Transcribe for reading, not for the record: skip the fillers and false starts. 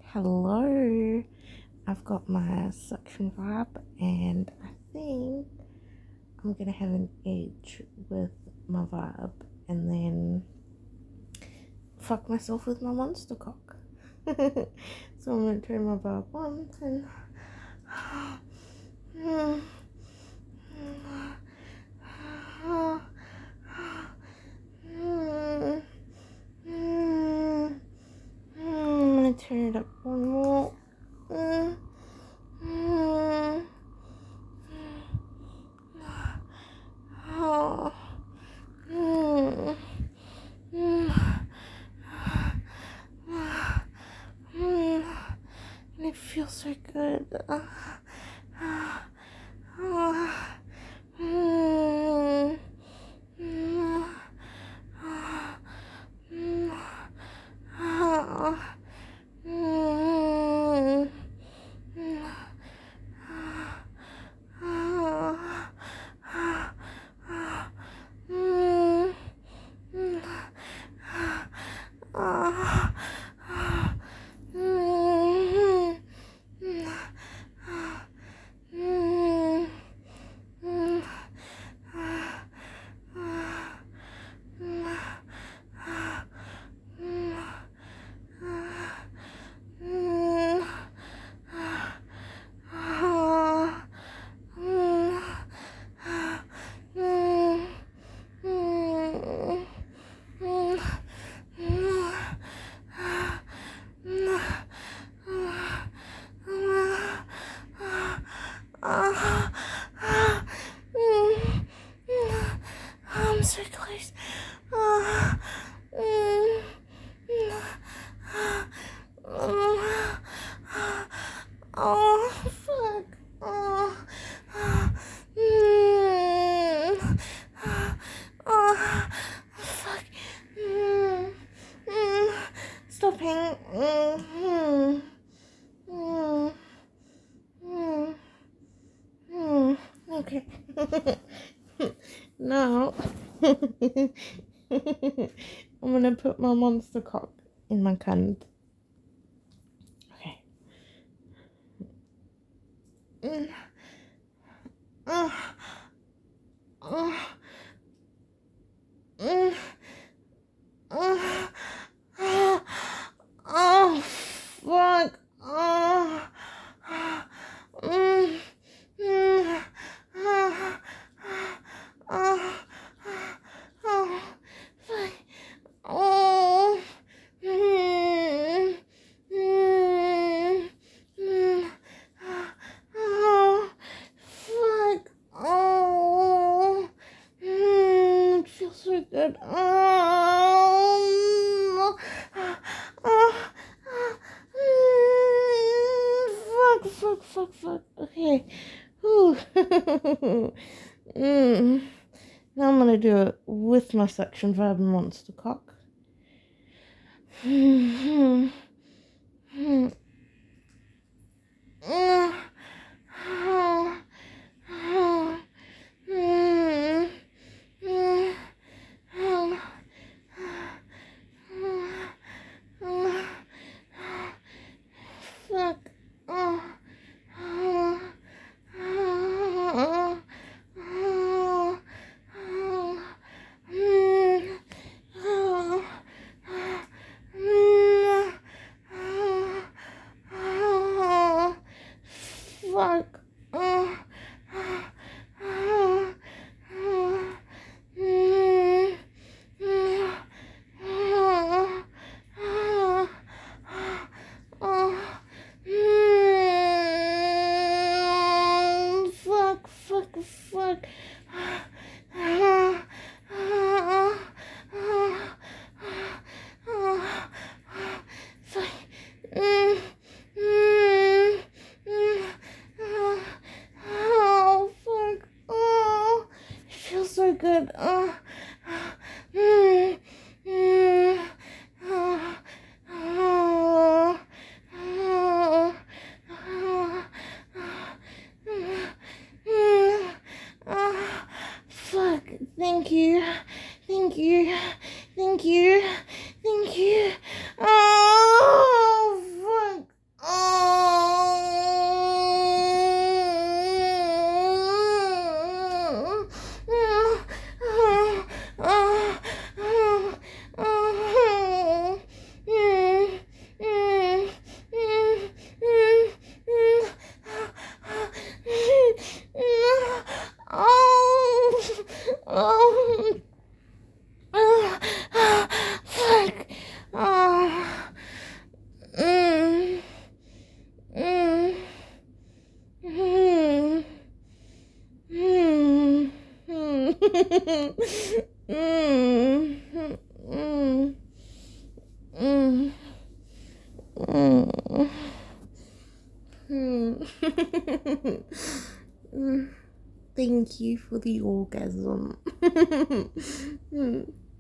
Hello, I've got my suction vibe, and I think I'm gonna have an edge with my vibe and then fuck myself with my monster cock. So I'm gonna turn my vibe on and I'm gonna turn it up one more. And it feels so good. I'm so close. Oh, fuck. Oh, oh, fuck. Stopping. Okay. Now, I'm gonna put my monster cock in my cunt. Okay. Oh, fuck. Oh, fuck. Oh, it feels so good. Fuck. Okay. Whew. Now I'm gonna do it with my suction vibe and monster cock. Fuck. Fuck. Fuck. Oh, fuck. Oh, it feels so good. Fuck. Thank you. Thank you. Thank you. Thank you. Oh, fuck. Thank you for the orgasm.